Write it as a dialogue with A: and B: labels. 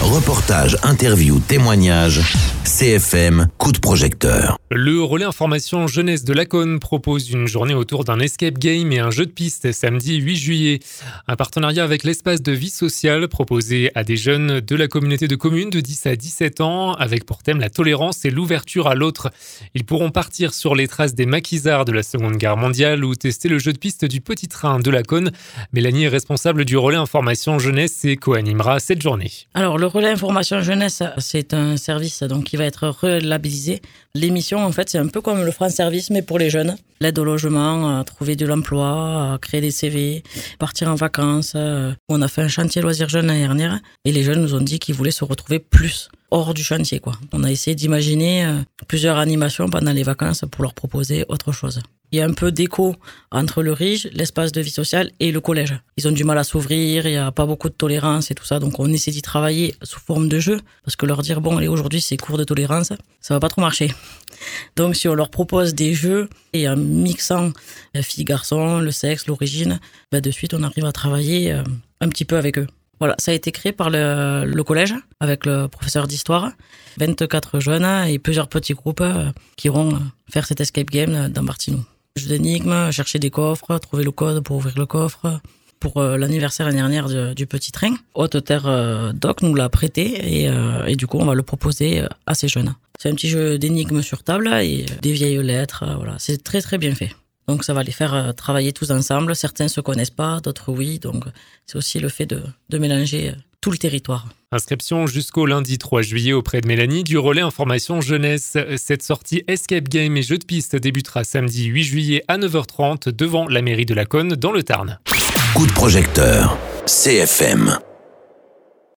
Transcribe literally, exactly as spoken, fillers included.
A: Reportages, interviews, témoignages, C F M, coup de projecteur.
B: Le relais information jeunesse de Laconne propose une journée autour d'un escape game et un jeu de piste samedi huit juillet. Un partenariat avec l'espace de vie sociale proposé à des jeunes de la communauté de communes de dix à dix-sept ans avec pour thème la tolérance et l'ouverture à l'autre. Ils pourront partir sur les traces des maquisards de la Seconde Guerre mondiale ou tester le jeu de piste du Petit Train de Laconne. Mélanie est responsable du relais information jeunesse et co-animera cette journée.
C: Alors le relais information jeunesse, c'est un service donc qui va être relabellisé. L'émission en fait c'est un peu comme le France Service mais pour les jeunes. L'aide au logement, à trouver de l'emploi, à créer des C V, partir en vacances. On a fait un chantier loisirs jeunes l'année dernière et les jeunes nous ont dit qu'ils voulaient se retrouver plus hors du chantier, quoi. On a essayé d'imaginer plusieurs animations pendant les vacances pour leur proposer autre chose. Il y a un peu d'écho entre le R I J, l'espace de vie sociale et le collège. Ils ont du mal à s'ouvrir, il n'y a pas beaucoup de tolérance et tout ça, donc on essaie d'y travailler sous forme de jeu, parce que leur dire, bon, allez, aujourd'hui c'est cours de tolérance, ça va pas trop marcher. Donc si on leur propose des jeux, et en mixant filles-garçons, le sexe, l'origine, ben de suite on arrive à travailler un petit peu avec eux. Voilà, ça a été créé par le, le collège avec le professeur d'histoire, vingt-quatre jeunes et plusieurs petits groupes qui iront faire cet escape game dans Martineau. Jeu d'énigmes, chercher des coffres, trouver le code pour ouvrir le coffre. Pour l'anniversaire l'année dernière du, du Petit Train, Haute Terre Doc nous l'a prêté et, euh, et du coup on va le proposer à ces jeunes. C'est un petit jeu d'énigmes sur table et des vieilles lettres, voilà, c'est très très bien fait. Donc ça va les faire travailler tous ensemble. Certains se connaissent pas, d'autres oui. Donc c'est aussi le fait de, de mélanger tout le territoire.
B: Inscription jusqu'au lundi trois juillet auprès de Mélanie du relais information jeunesse. Cette sortie escape game et jeu de piste débutera samedi huit juillet à neuf heures trente devant la mairie de Laconne dans le Tarn.
A: Coup de projecteur, C F M.